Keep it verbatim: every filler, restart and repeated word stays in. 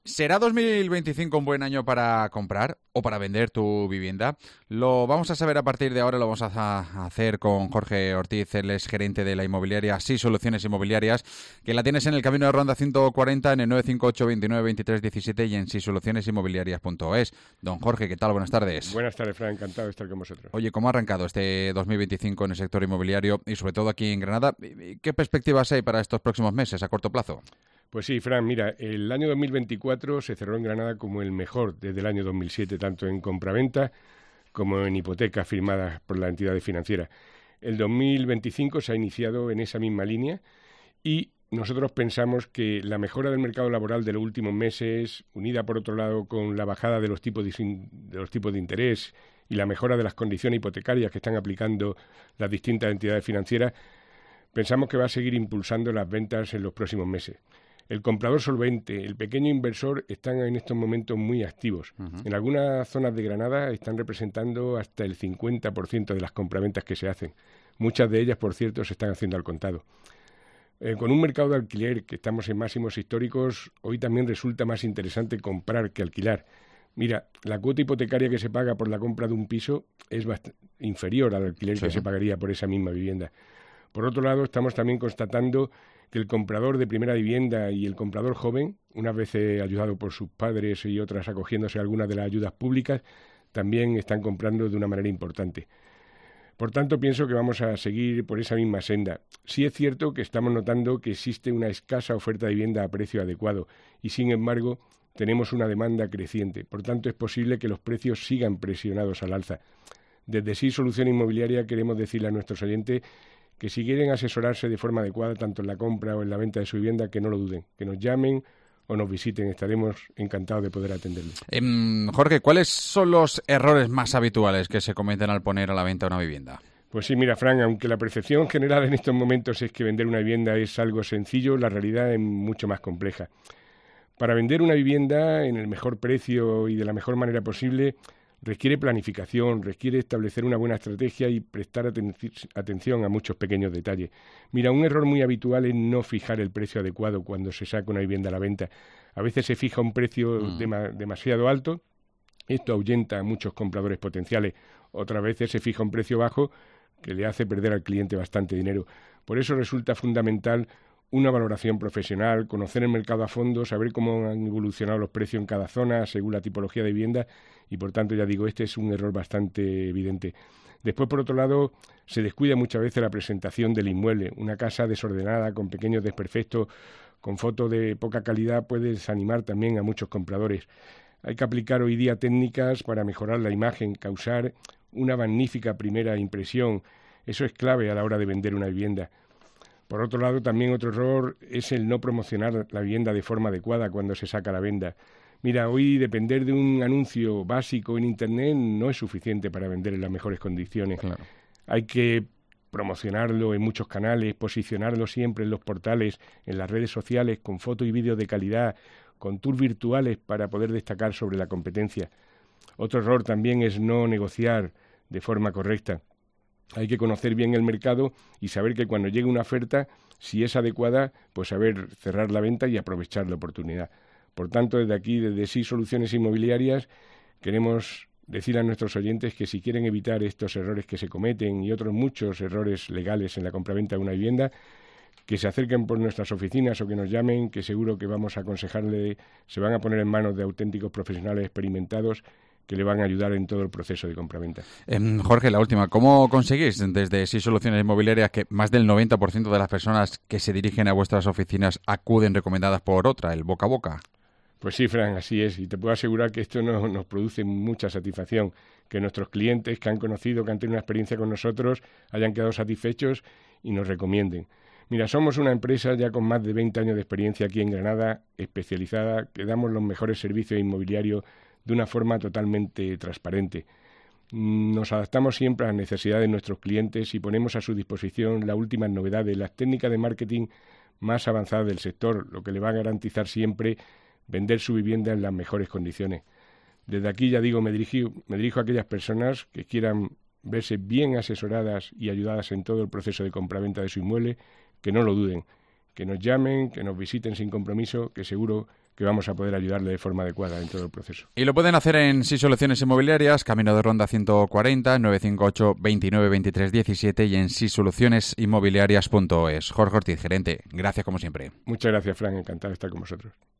¿Será dos mil veinticinco un buen año para comprar o para vender tu vivienda? Lo vamos a saber a partir de ahora, lo vamos a hacer con Jorge Ortiz, él es gerente de la inmobiliaria Sí Soluciones Inmobiliarias, que la tienes en el camino de Ronda ciento cuarenta en el nueve cinco ocho, veintinueve, veintitrés, diecisiete y en si soluciones inmobiliarias punto es. Don Jorge, ¿qué tal? Buenas tardes. Buenas tardes, Fran, encantado de estar con vosotros. Oye, ¿cómo ha arrancado este dos mil veinticinco en el sector inmobiliario y sobre todo aquí en Granada? ¿Qué perspectivas hay para estos próximos meses a corto plazo? Pues sí, Fran, mira, el año dos mil veinticuatro se cerró en Granada como el mejor desde el año dos mil siete, tanto en compraventa como en hipotecas firmadas por las entidades financieras. El dos mil veinticinco se ha iniciado en esa misma línea y nosotros pensamos que la mejora del mercado laboral de los últimos meses, unida por otro lado con la bajada de los tipos de, de los tipos de interés y la mejora de las condiciones hipotecarias que están aplicando las distintas entidades financieras, pensamos que va a seguir impulsando las ventas en los próximos meses. El comprador solvente, el pequeño inversor están en estos momentos muy activos. Uh-huh. En algunas zonas de Granada están representando hasta el cincuenta por ciento de las compraventas que se hacen. Muchas de ellas, por cierto, se están haciendo al contado. Eh, con un mercado de alquiler que estamos en máximos históricos, hoy también resulta más interesante comprar que alquilar. Mira, la cuota hipotecaria que se paga por la compra de un piso es bast- inferior al alquiler sí. que se pagaría por esa misma vivienda. Por otro lado, estamos también constatando que el comprador de primera vivienda y el comprador joven, unas veces ayudado por sus padres y otras acogiéndose a algunas de las ayudas públicas, también están comprando de una manera importante. Por tanto, pienso que vamos a seguir por esa misma senda. Sí es cierto que estamos notando que existe una escasa oferta de vivienda a precio adecuado y, sin embargo, tenemos una demanda creciente. Por tanto, es posible que los precios sigan presionados al alza. Desde Sí Solución Inmobiliaria queremos decirle a nuestros oyentes que si quieren asesorarse de forma adecuada tanto en la compra o en la venta de su vivienda, que no lo duden, que nos llamen o nos visiten, estaremos encantados de poder atenderles. Eh, Jorge, ¿cuáles son los errores más habituales que se cometen al poner a la venta una vivienda? Pues sí, mira, Fran, aunque la percepción general en estos momentos es que vender una vivienda es algo sencillo, la realidad es mucho más compleja. Para vender una vivienda en el mejor precio y de la mejor manera posible, requiere planificación, requiere establecer una buena estrategia y prestar aten- atención a muchos pequeños detalles. Mira, un error muy habitual es no fijar el precio adecuado cuando se saca una vivienda a la venta. A veces se fija un precio mm. dema- demasiado alto, esto ahuyenta a muchos compradores potenciales. Otras veces se fija un precio bajo que le hace perder al cliente bastante dinero. Por eso resulta fundamental una valoración profesional, conocer el mercado a fondo, saber cómo han evolucionado los precios en cada zona según la tipología de vivienda y, por tanto, ya digo, este es un error bastante evidente. Después, por otro lado, se descuida muchas veces la presentación del inmueble. Una casa desordenada, con pequeños desperfectos, con fotos de poca calidad, puede desanimar también a muchos compradores. Hay que aplicar hoy día técnicas para mejorar la imagen, causar una magnífica primera impresión. Eso es clave a la hora de vender una vivienda. Por otro lado, también otro error es el no promocionar la vivienda de forma adecuada cuando se saca a la venta. Mira, hoy depender de un anuncio básico en Internet no es suficiente para vender en las mejores condiciones. Claro. Hay que promocionarlo en muchos canales, posicionarlo siempre en los portales, en las redes sociales, con fotos y vídeos de calidad, con tours virtuales para poder destacar sobre la competencia. Otro error también es no negociar de forma correcta. Hay que conocer bien el mercado y saber que cuando llegue una oferta, si es adecuada, pues saber cerrar la venta y aprovechar la oportunidad. Por tanto, desde aquí, desde Sí Soluciones Inmobiliarias, queremos decir a nuestros oyentes que si quieren evitar estos errores que se cometen y otros muchos errores legales en la compraventa de una vivienda, que se acerquen por nuestras oficinas o que nos llamen, que seguro que vamos a aconsejarle, se van a poner en manos de auténticos profesionales experimentados que le van a ayudar en todo el proceso de compraventa. Eh, Jorge, la última, ¿cómo conseguís desde Sí Soluciones Inmobiliarias que más del noventa por ciento de las personas que se dirigen a vuestras oficinas acuden recomendadas por otra, el boca a boca? Pues sí, Fran, así es. Y te puedo asegurar que esto nos, nos produce mucha satisfacción, que nuestros clientes que han conocido, que han tenido una experiencia con nosotros, hayan quedado satisfechos y nos recomienden. Mira, somos una empresa ya con más de veinte años de experiencia aquí en Granada, especializada, que damos los mejores servicios inmobiliarios de una forma totalmente transparente. Nos adaptamos siempre a las necesidades de nuestros clientes y ponemos a su disposición las últimas novedades, las técnicas de marketing más avanzadas del sector, lo que le va a garantizar siempre vender su vivienda en las mejores condiciones. Desde aquí, ya digo, me dirijo, me dirijo a aquellas personas que quieran verse bien asesoradas y ayudadas en todo el proceso de compraventa de su inmueble, que no lo duden, que nos llamen, que nos visiten sin compromiso, que seguro que vamos a poder ayudarle de forma adecuada en todo el proceso. Y lo pueden hacer en SI Soluciones Inmobiliarias, Camino de Ronda ciento cuarenta, nueve cinco ocho, veintinueve, veintitrés, diecisiete y en si soluciones inmobiliarias punto es. Jorge Ortiz, gerente, gracias como siempre. Muchas gracias, Fran, encantado de estar con vosotros.